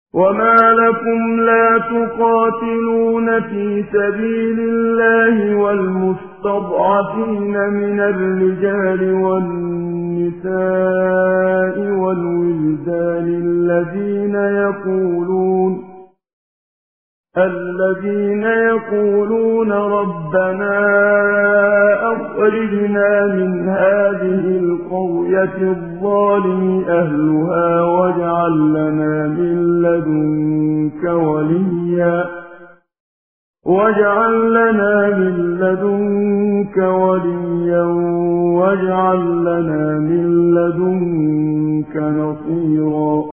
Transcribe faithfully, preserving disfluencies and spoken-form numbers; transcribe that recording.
وما لكم لا تقاتلون في سبيل الله والمستضعفين من الرجال والنساء والولدان الذين يقولون الذين يقولون ربنا أخرجنا من هذه القرية الظالم أهلها واجعل لنا من لدنك وليا واجعل لنا من لدنك وليا واجعل لنا من لدنك نصيرا